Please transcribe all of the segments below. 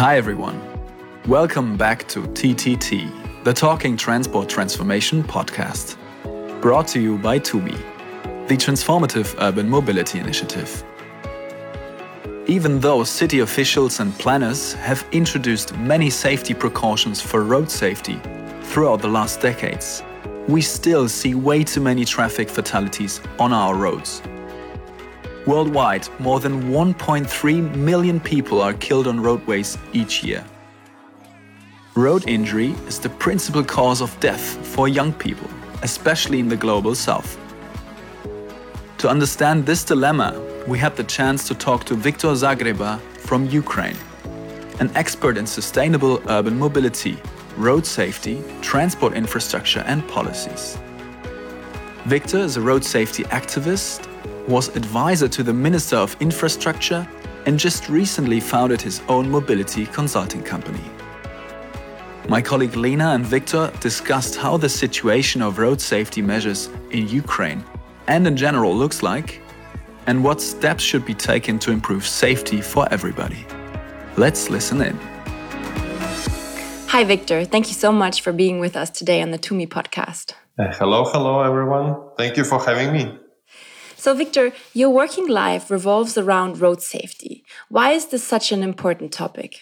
Hi everyone. Welcome back to TTT, the Talking Transport Transformation podcast. Brought to you by TUMI, the Transformative Urban Mobility Initiative. Even though city officials and planners have introduced many safety precautions for road safety throughout the last decades, we still see way too many traffic fatalities on our roads. Worldwide, more than 1.3 million people are killed on roadways each year. Road injury is the principal cause of death for young people, especially in the global south. To understand this dilemma, we had the chance to talk to Viktor Zagreba from Ukraine, an expert in sustainable urban mobility, road safety, transport infrastructure and policies. Viktor is a road safety activist, was advisor to the Minister of Infrastructure, and just recently founded his own mobility consulting company. My colleague Lena and Viktor discussed how the situation of road safety measures in Ukraine and in general looks like, and what steps should be taken to improve safety for everybody. Let's listen in. Hi, Viktor. Thank you so much for being with us today on the TUMI podcast. Hello, everyone. Thank you for having me. So, Viktor, your working life revolves around road safety. Why is this such an important topic?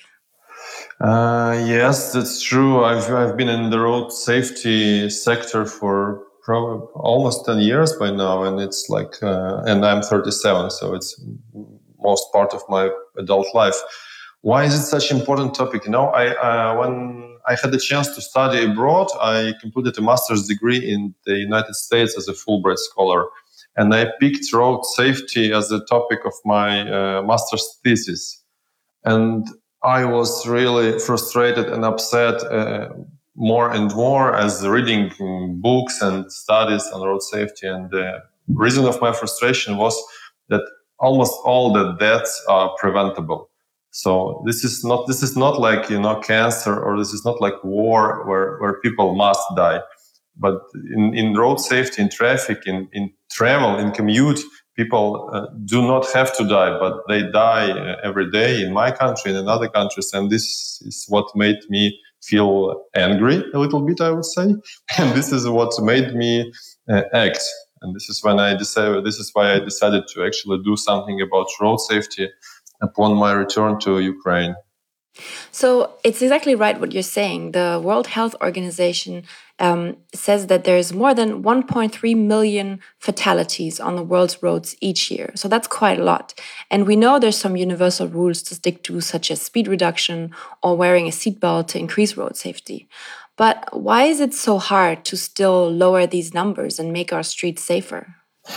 Yes, that's true. I've been in the road safety sector for almost 10 years by now, and it's and I'm 37, so it's most part of my adult life. Why is it such an important topic? When I had the chance to study abroad, I completed a master's degree in the United States as a Fulbright scholar. And I picked road safety as the topic of my master's thesis. And I was really frustrated and upset more and more as reading books and studies on road safety. And the reason of my frustration was that almost all the deaths are preventable. So this is not like, cancer, or this is not like war where people must die. But in road safety, in traffic, in travel, in commute, people do not have to die, but they die every day in my country and in other countries. And this is what made me feel angry a little bit, I would say. And this is what made me act. And this is why I decided to actually do something about road safety upon my return to Ukraine. So it's exactly right what you're saying. The World Health Organization says that there's more than 1.3 million fatalities on the world's roads each year. So that's quite a lot. And we know there's some universal rules to stick to, such as speed reduction or wearing a seatbelt to increase road safety. But why is it so hard to still lower these numbers and make our streets safer?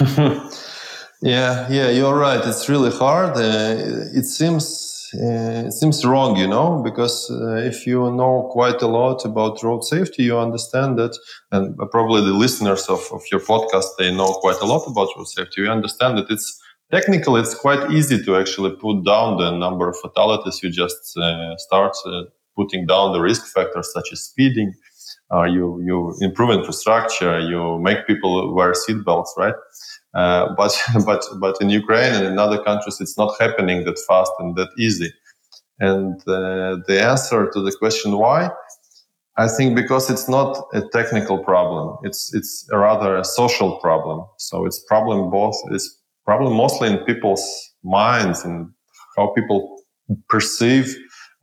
Yeah, you're right. It's really hard. It seems wrong, because if you know quite a lot about road safety, you understand that, and probably the listeners of your podcast, they know quite a lot about road safety. You understand that it's quite easy to actually put down the number of fatalities. You just start putting down the risk factors such as speeding. You improve infrastructure. You make people wear seatbelts, right? But in Ukraine and in other countries, it's not happening that fast and that easy. And the answer to the question why, I think because it's not a technical problem. It's rather a social problem. So it's problem mostly in people's minds and how people perceive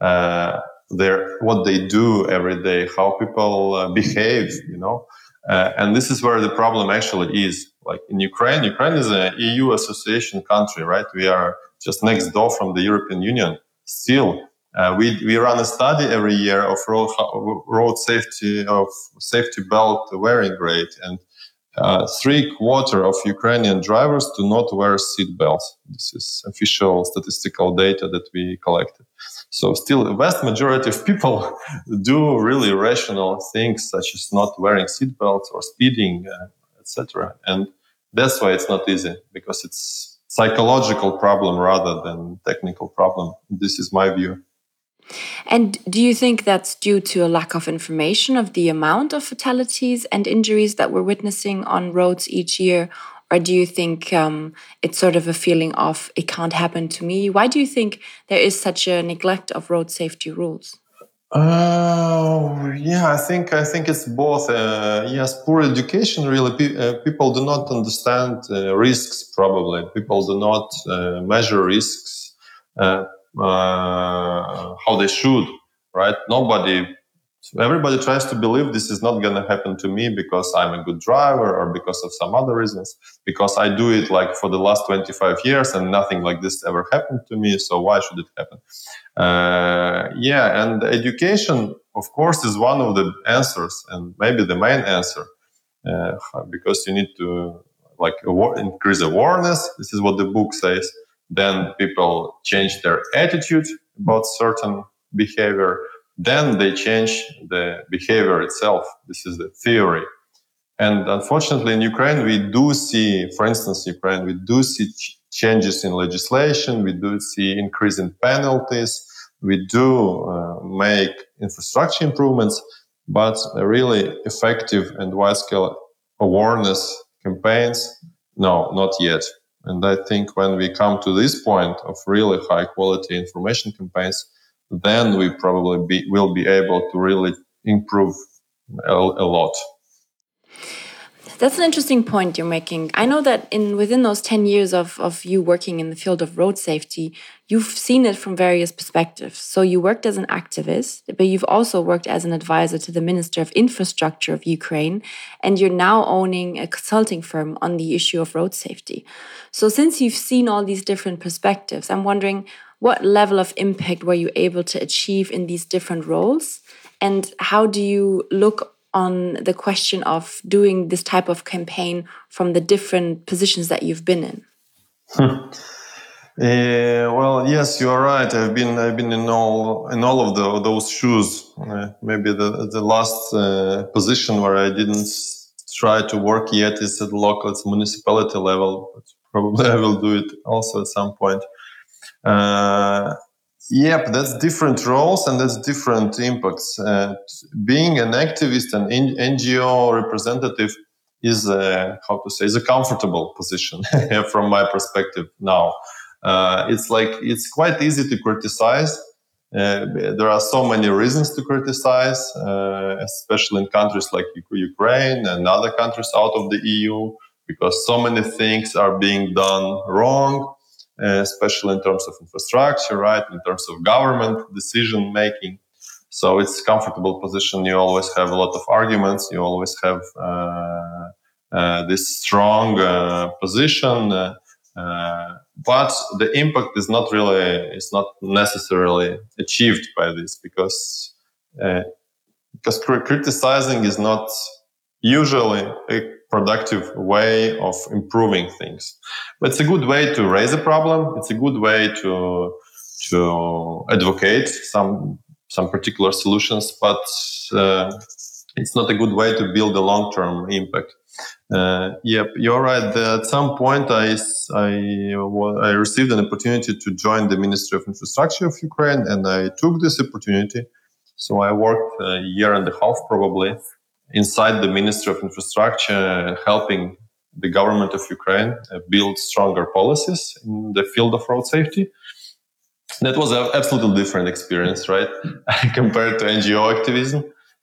what they do every day, how people behave, and this is where the problem actually is. Like in Ukraine is an EU association country, right? We are just next door from the European Union. Still, we run a study every year of road safety, of safety belt wearing rate, and 3/4 of Ukrainian drivers do not wear seat belts. This is official statistical data that we collected. So still, the vast majority of people do really rational things, such as not wearing seat belts or speeding, etc. And that's why it's not easy, because it's psychological problem rather than technical problem. This is my view. And do you think that's due to a lack of information of the amount of fatalities and injuries that we're witnessing on roads each year? Or do you think it's sort of a feeling of it can't happen to me? Why do you think there is such a neglect of road safety rules? I think it's both. Yes, poor education. Really, people do not understand risks. Probably, people do not measure risks how they should. Right? Everybody tries to believe this is not going to happen to me because I'm a good driver or because of some other reasons. Because I do it like for the last 25 years and nothing like this ever happened to me. So why should it happen? And education, of course, is one of the answers and maybe the main answer, because you need to increase awareness. This is what the book says. Then people change their attitude about certain behavior. Then they change the behavior itself. This is the theory. And unfortunately, in Ukraine, we do see, for instance, changes in legislation. We do see increase in penalties. We do make infrastructure improvements, but really effective and wide-scale awareness campaigns, no, not yet. And I think when we come to this point of really high-quality information campaigns, then we probably will be able to really improve a lot. That's an interesting point you're making. I know that within those 10 years of you working in the field of road safety, you've seen it from various perspectives. So you worked as an activist, but you've also worked as an advisor to the Minister of Infrastructure of Ukraine, and you're now owning a consulting firm on the issue of road safety. So since you've seen all these different perspectives, I'm wondering, what level of impact were you able to achieve in these different roles? And how do you look on the question of doing this type of campaign from the different positions that you've been in? Well, yes, you are right. I've been in all of those shoes. Maybe the last position where I didn't try to work yet is at the local, it's municipality level. But probably I will do it also at some point. But that's different roles and that's different impacts. Being an activist and NGO representative is a comfortable position from my perspective now. It's quite easy to criticize. There are so many reasons to criticize, especially in countries like Ukraine and other countries out of the EU, because so many things are being done wrong. Especially in terms of infrastructure, right? In terms of government decision making. So it's a comfortable position. You always have a lot of arguments. You always have this strong position. But the impact is not necessarily achieved by this because criticizing is not usually a productive way of improving things. But it's a good way to raise a problem. It's a good way to advocate some particular solutions, but it's not a good way to build a long-term impact. You're right. At some point, I received an opportunity to join the Ministry of Infrastructure of Ukraine, and I took this opportunity. So I worked a year and a half, probably, inside the Ministry of Infrastructure, helping the government of Ukraine build stronger policies in the field of road safety. That was an absolutely different experience, right? Compared to NGO activism.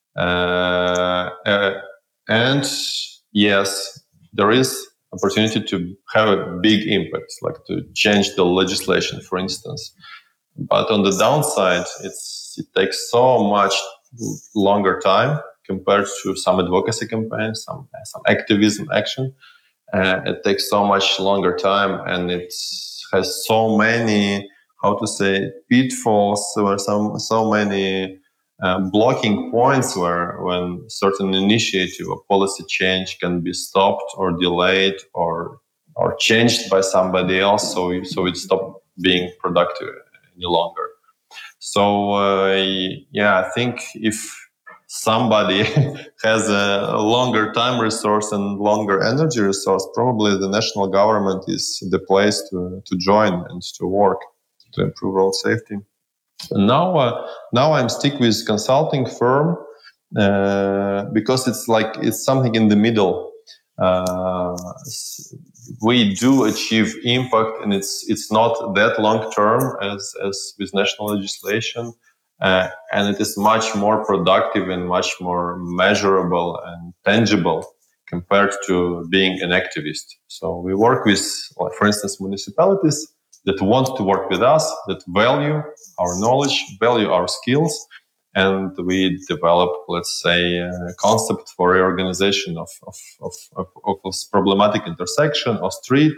And yes, there is opportunity to have a big impact, like to change the legislation, for instance. But on the downside, it takes so much longer time compared to some advocacy campaigns, some activism action. It takes so much longer time, and it has so many, pitfalls, or so many blocking points where when certain initiative or policy change can be stopped or delayed or changed by somebody else, so it stopped being productive any longer. So I think if somebody has a longer time resource and longer energy resource, probably the national government is the place to join and to work to improve road safety. And now I'm stick with consulting firm because it's something in the middle. we do achieve impact, and it's not that long term as with national legislation, and it is much more productive and much more measurable and tangible compared to being an activist. So we work with, for instance, municipalities that want to work with us, that value our knowledge, value our skills, and we develop, let's say, a concept for reorganization of a problematic intersection or street,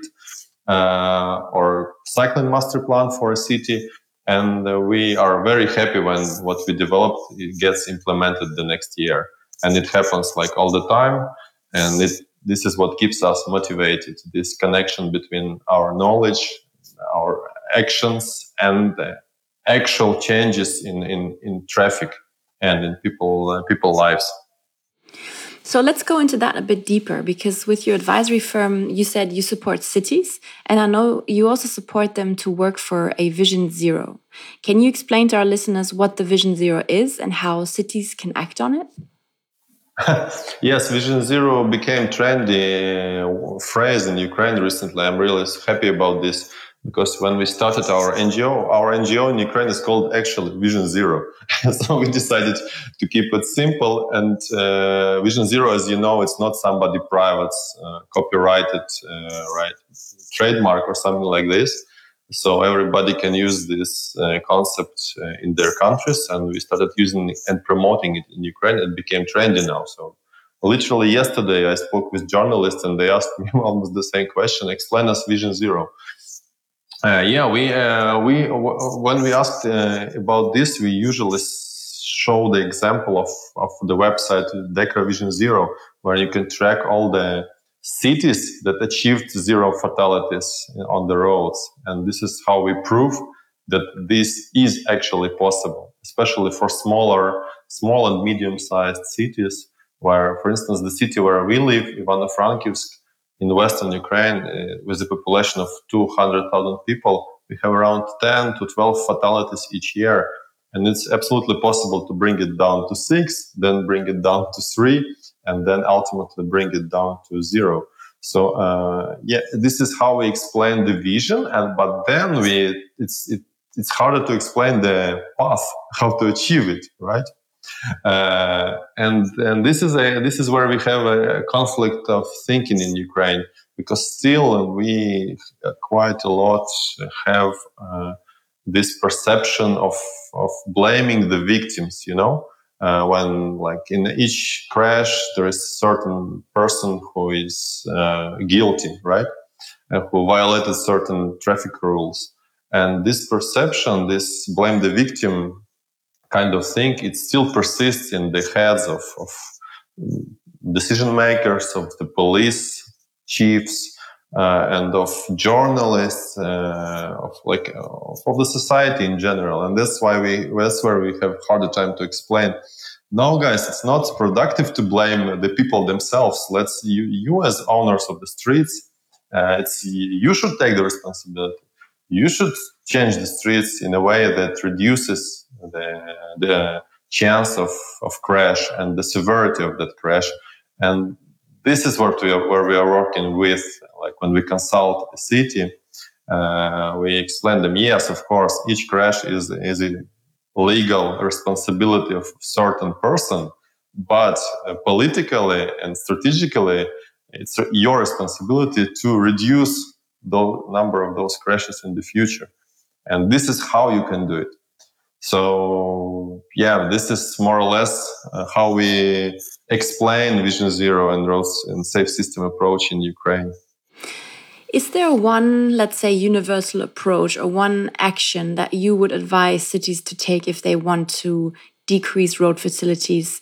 or cycling master plan for a city. And we are very happy when what we developed it gets implemented the next year. And it happens like all the time. And this is what keeps us motivated, this connection between our knowledge, our actions, and actual changes in traffic and in people lives. So let's go into that a bit deeper, because with your advisory firm, you said you support cities, and I know you also support them to work for a Vision Zero. Can you explain to our listeners what the Vision Zero is and how cities can act on it? Yes, Vision Zero became trendy phrase in Ukraine recently. I'm really happy about this, because when we started our NGO in Ukraine is called actually Vision Zero. So we decided to keep it simple. And Vision Zero, as you know, it's not somebody private's copyrighted trademark or something like this. So everybody can use this concept in their countries, and we started using it and promoting it in Ukraine. It became trendy now. So literally yesterday, I spoke with journalists, and they asked me almost the same question: "Explain us Vision Zero." We when we asked about this, we usually show the example of the website DECRA Vision Zero, where you can track all the cities that achieved zero fatalities on the roads. And this is how we prove that this is actually possible, especially for small and medium-sized cities, where, for instance, the city where we live, Ivano-Frankivsk, in Western Ukraine, with a population of 200,000 people, we have around 10 to 12 fatalities each year. And it's absolutely possible to bring it down to 6, then bring it down to 3, and then ultimately bring it down to 0. So, this is how we explain the vision. But then it's harder to explain the path, how to achieve it, right? And this is where we have a conflict of thinking in Ukraine, because still we quite a lot have this perception of blaming the victims, when like in each crash there is a certain person who is guilty, right, who violated certain traffic rules. And this perception, this blame the victim kind of thing, it still persists in the heads of decision makers, of the police chiefs, and of journalists, of the society in general. And that's where we have harder time to explain. No, guys, it's not productive to blame the people themselves. You as owners of the streets, you should take the responsibility. You should change the streets in a way that reduces the chance of crash and the severity of that crash. And this is where we are working with. Like when we consult the city, we explain them, yes, of course, each crash is a legal responsibility of a certain person, but politically and strategically, it's your responsibility to reduce the number of those crashes in the future. And this is how you can do it. So, this is more or less how we explain Vision Zero and roads and safe system approach in Ukraine. Is there one, let's say, universal approach or one action that you would advise cities to take if they want to decrease road fatalities,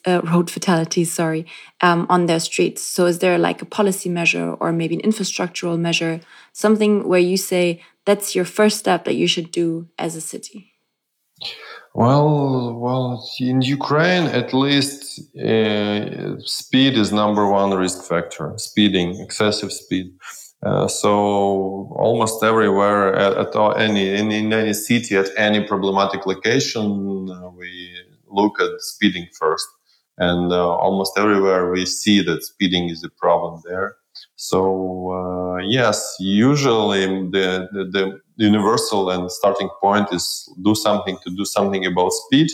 on their streets? So is there like a policy measure or maybe an infrastructural measure, something where you say that's your first step that you should do as a city? Well, in Ukraine, at least, speed is number one risk factor. Speeding, excessive speed. So almost everywhere, in any city, at any problematic location, we look at speeding first. And almost everywhere we see that speeding is a problem there. So, yes, usually the universal and starting point is do something about speed.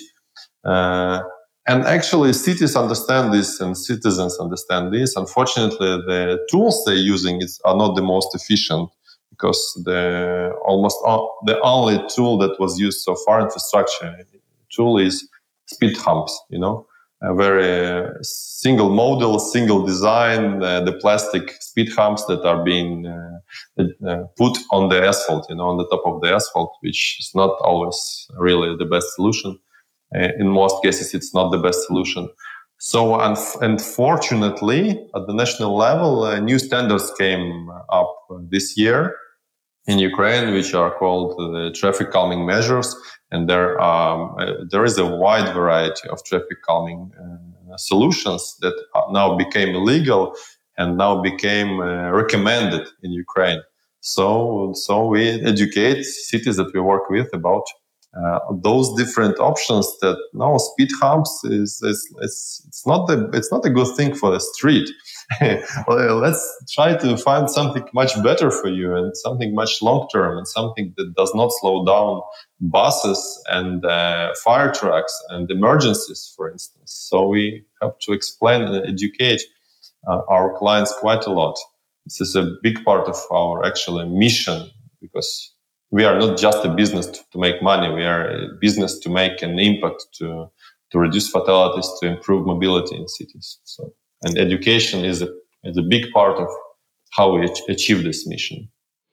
And actually, cities understand this and citizens understand this. Unfortunately, the tools they're using are not the most efficient, because the only tool that was used so far, infrastructure tool, is speed humps. A very single model, single design, the plastic speed humps that are being put on the asphalt, on the top of the asphalt, which is not always really the best solution. In most cases, it's not the best solution. So, unfortunately, at the national level, new standards came up this year in Ukraine, which are called traffic calming measures. And there is a wide variety of traffic calming solutions that now became illegal and now became recommended in Ukraine. So we educate cities that we work with about those different options. That no, speed humps it's not a good thing for the street. Well, let's try to find something much better for you, and something much long term, and something that does not slow down buses and fire trucks and emergencies, for instance. So we have to explain and educate our clients quite a lot. This is a big part of our actual mission, because we are not just a business to make money. We are a business to make an impact, to reduce fatalities, to improve mobility in cities. So, and education is a big part of how we achieve this mission.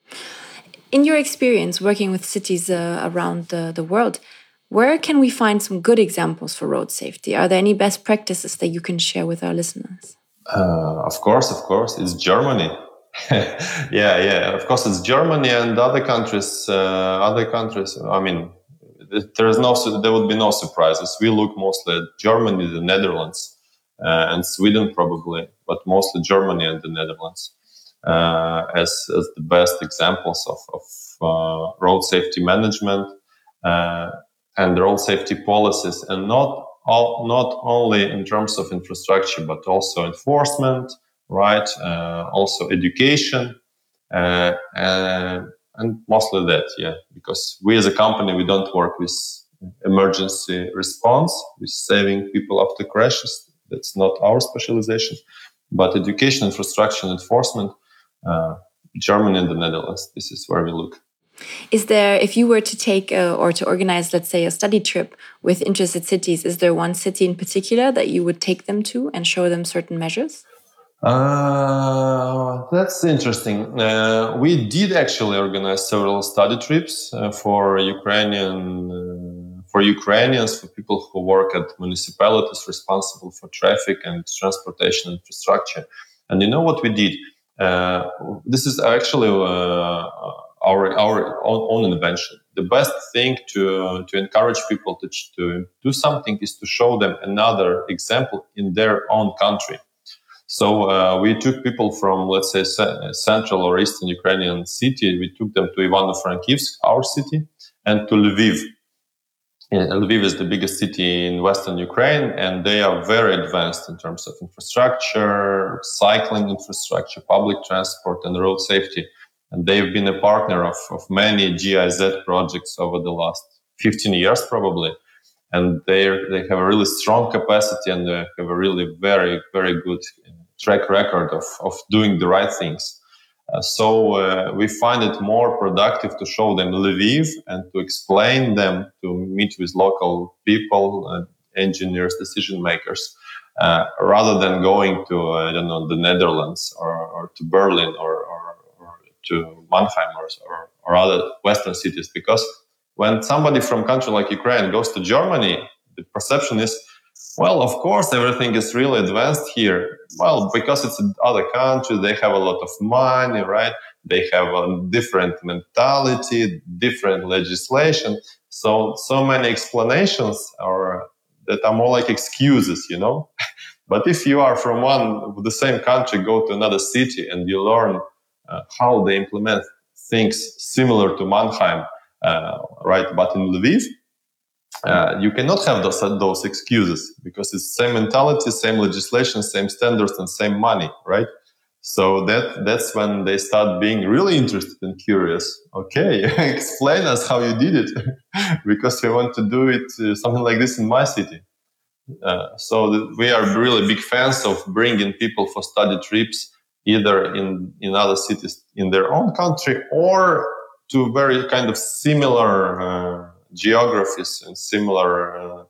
In your experience working with cities around the world, where can we find some good examples for road safety? Are there any best practices that you can share with our listeners? Of course, it's Germany. Yeah. Of course, it's Germany and other countries. I mean, there would be no surprises. We look mostly at Germany, the Netherlands, and Sweden probably, but mostly Germany and the Netherlands as the best examples of road safety management and road safety policies, and not only in terms of infrastructure, but also enforcement. Right, also education, and mostly that, because we as a company, we don't work with emergency response, with saving people after crashes. That's not our specialization. But education, infrastructure, and enforcement, Germany and the Netherlands, this is where we look. Is there, if you were to take or to organize, let's say, a study trip with interested cities, is there one city in particular that you would take them to and show them certain measures? That's interesting. We did actually organize several study trips for Ukrainians, for people who work at municipalities responsible for traffic and transportation infrastructure. And you know what we did? This is actually our own invention. The best thing to encourage people to do something is to show them another example in their own country. So we took people from, let's say, central or eastern Ukrainian city. We took them to Ivano-Frankivsk, our city, and to Lviv. Lviv is the biggest city in western Ukraine, and they are very advanced in terms of infrastructure, cycling infrastructure, public transport, and road safety. And they've been a partner of many GIZ projects over the last 15 years, probably. And they have a really strong capacity, and they have a really very, very good track record of doing the right things. So we find it more productive to show them Lviv and to explain them, to meet with local people, engineers, decision makers, rather than going to the Netherlands or to Berlin or to Mannheim or other Western cities. Because when somebody from a country like Ukraine goes to Germany, the perception is, well, of course, everything is really advanced here. Well, because it's another country, they have a lot of money, right? They have a different mentality, different legislation. So many explanations that are more like excuses, But if you are from the same country, go to another city and you learn how they implement things similar to Mannheim, right? But in Lviv, you cannot have those excuses, because it's same mentality, same legislation, same standards, and same money, right? So that's when they start being really interested and curious. Okay, explain us how you did it, because we want to do it something like this in my city. We are really big fans of bringing people for study trips, either in other cities in their own country or to very kind of similar geographies and similar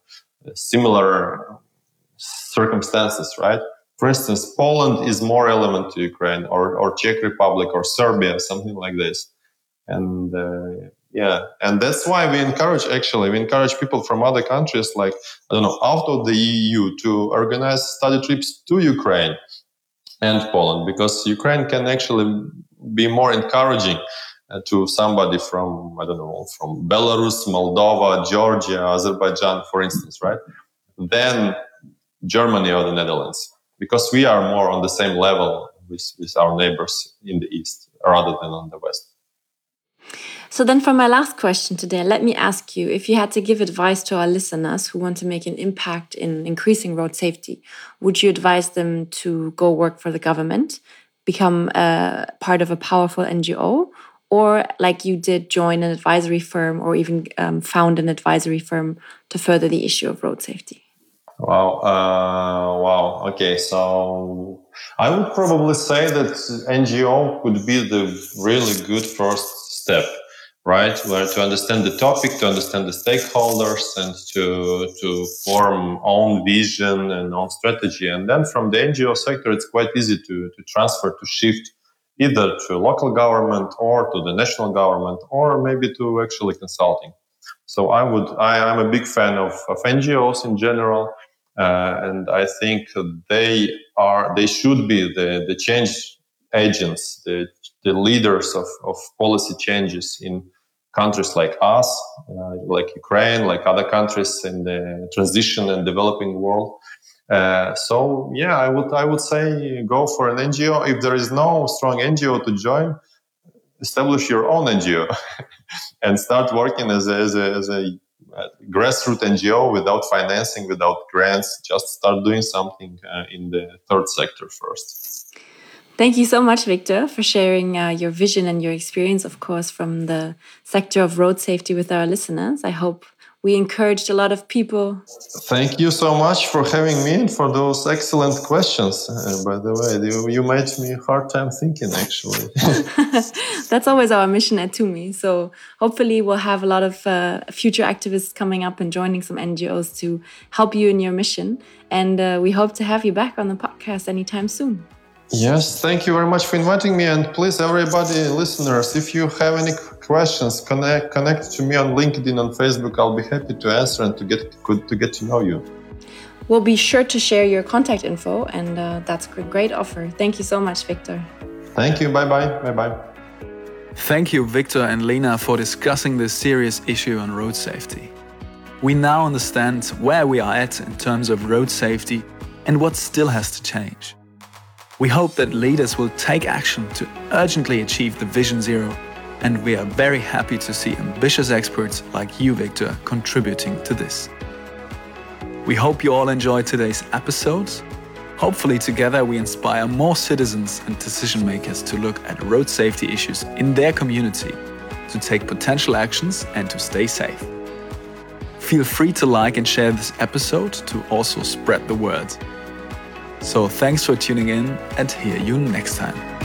circumstances, right? For instance, Poland is more relevant to Ukraine, or Czech Republic, or Serbia, something like this. And and that's why we encourage people from other countries, like, I don't know, out of the EU, to organize study trips to Ukraine and Poland, because Ukraine can actually be more encouraging to somebody from, I don't know, from Belarus, Moldova, Georgia, Azerbaijan, for instance, right? Than Germany or the Netherlands, because we are more on the same level with our neighbors in the East rather than on the West. So then for my last question today, let me ask you, if you had to give advice to our listeners who want to make an impact in increasing road safety, would you advise them to go work for the government, become part of a powerful NGO, or, like you did, join an advisory firm, or even found an advisory firm to further the issue of road safety? Wow. Okay. So I would probably say that NGO could be the really good first step, right? Where to understand the topic, to understand the stakeholders, and to form own vision and own strategy. And then from the NGO sector, it's quite easy to transfer, to shift either to local government or to the national government, or maybe to actually consulting. So I'm a big fan of NGOs in general. And I think they should be the change agents, the leaders of policy changes in countries like us, like Ukraine, like other countries in the transition and developing world. I would say go for an NGO. If there is no strong NGO to join, establish your own NGO and start working as a grassroots NGO without financing, without grants. Just start doing something in the third sector first. Thank you so much, Victor, for sharing your vision and your experience, of course, from the sector of road safety with our listeners. I hope we encouraged a lot of people. Thank you so much for having me and for those excellent questions. By the way, you made me a hard time thinking, actually. That's always our mission at TUMI. So hopefully we'll have a lot of future activists coming up and joining some NGOs to help you in your mission. And we hope to have you back on the podcast anytime soon. Yes, thank you very much for inviting me. And please, everybody, listeners, if you have any questions, connect to me on LinkedIn, on Facebook. I'll be happy to answer and to get to know you. We'll be sure to share your contact info, and that's a great offer. Thank you so much, Victor. Thank you. Bye-bye. Bye-bye. Thank you, Victor and Lena, for discussing this serious issue on road safety. We now understand where we are at in terms of road safety and what still has to change. We hope that leaders will take action to urgently achieve the Vision Zero, and we are very happy to see ambitious experts like you, Victor, contributing to this. We hope you all enjoyed today's episode. Hopefully together we inspire more citizens and decision makers to look at road safety issues in their community, to take potential actions and to stay safe. Feel free to like and share this episode to also spread the word. So thanks for tuning in, and hear you next time.